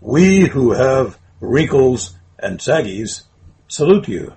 We who have wrinkles and saggies salute you.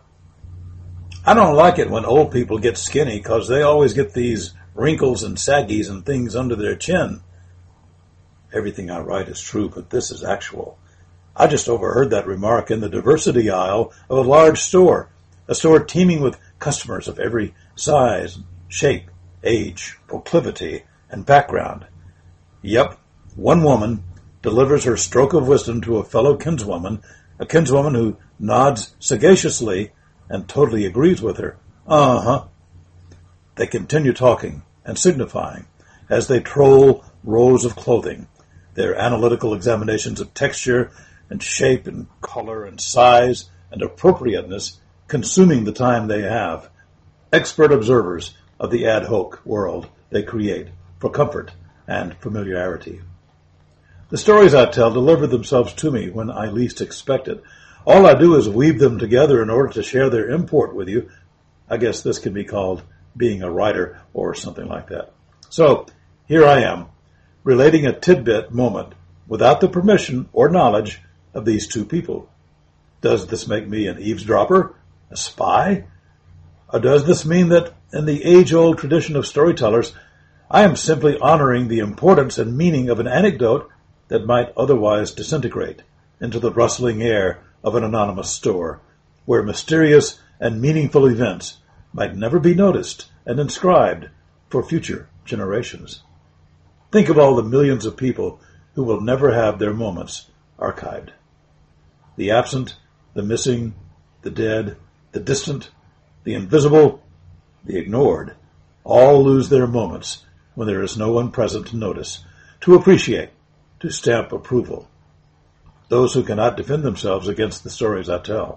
I don't like it when old people get skinny because they always get these wrinkles and saggies and things under their chin. Everything I write is true, but this is actual. I just overheard that remark in the diversity aisle of a large store, a store teeming with customers of every size, shape, age, proclivity, and background. Yep, one woman delivers her stroke of wisdom to a fellow kinswoman, a kinswoman who nods sagaciously and totally agrees with her. Uh-huh. They continue talking and signifying as they troll rows of clothing, their analytical examinations of texture and shape and color and size and appropriateness consuming the time they have, expert observers of the ad hoc world they create for comfort and familiarity. The stories I tell deliver themselves to me when I least expect it. All I do is weave them together in order to share their import with you. I guess this can be called being a writer or something like that. So, here I am, relating a tidbit moment without the permission or knowledge of these two people. Does this make me an eavesdropper, a spy? Or does this mean that in the age-old tradition of storytellers, I am simply honoring the importance and meaning of an anecdote that might otherwise disintegrate into the rustling air of an anonymous store, where mysterious and meaningful events might never be noticed and inscribed for future generations? Think of all the millions of people who will never have their moments archived. The absent, the missing, the dead, the distant, the invisible, the ignored, all lose their moments when there is no one present to notice, to appreciate, to stamp approval. Those who cannot defend themselves against the stories I tell.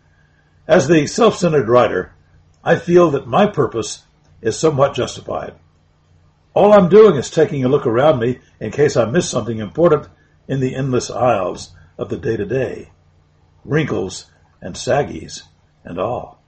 As the self-centered writer, I feel that my purpose is somewhat justified. All I'm doing is taking a look around me in case I miss something important in the endless aisles of the day-to-day, wrinkles and saggies and all.